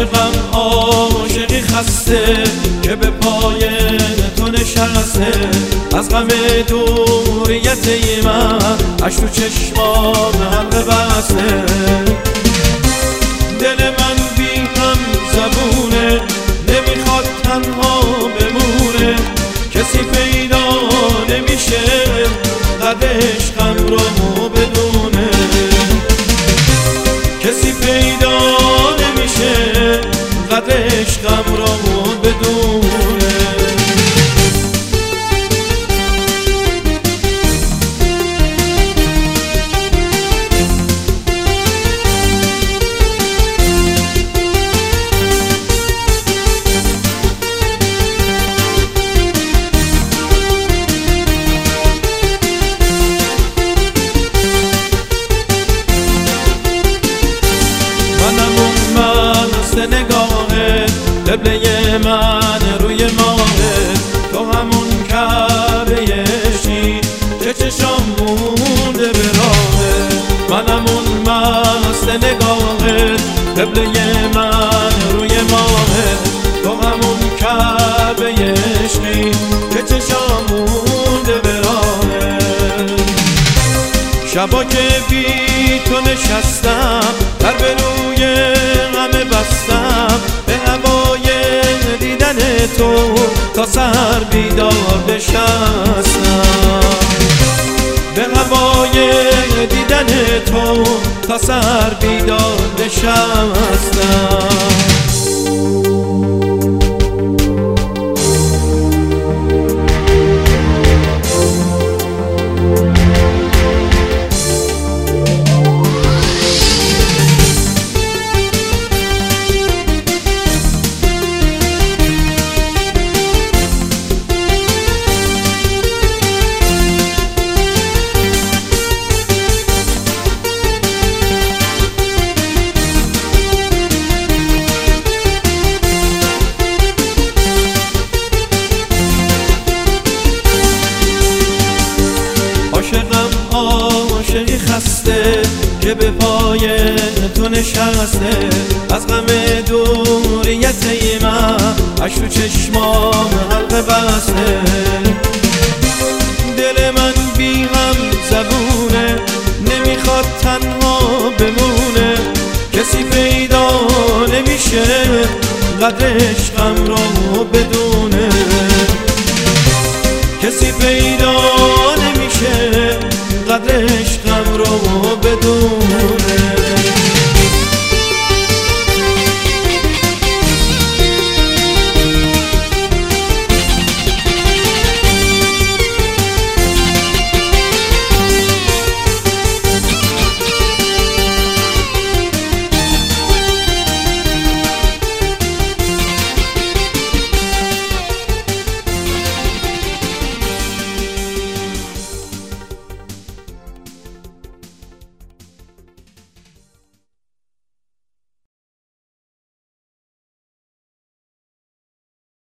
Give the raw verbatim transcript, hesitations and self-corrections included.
عاشقم عاشقی خسته که به پای تو نشسته، از غم دوریت من اش تو چشمام حلقه بسته. دل من بی هم زبونه نمیخواد تنها بمونه، کسی پیدا نمیشه قدر عشقم رو بدونه، کسی پیدا نمیشه قدر عشقم رو بدونه. نگاهه قبله من روی ماهه، تو همون کعبه عشقی که چشام مونده به راهه. من همون مست نگاهه قبله من روی ماهه، تو همون کعبه عشقی که چشام مونده به راهه. شبا که بی تو نشستم در به روی غم بستم، به هوای دیدن تو تا سحر بیدار نشستم، به هوای دیدن تو تا سحر بیدار نشستم. عاشقم عاشقی خسته که به پای تو نشسته، از غم دوریت من اش تو چشمام حلقه بسته. دل من بی هم زبونه نمیخواد تنها بمونه، کسی پیدا نمیشه قدر عشقم رو بدونه، کسی پیدا نمیشه قدر عشقم رو بدونه.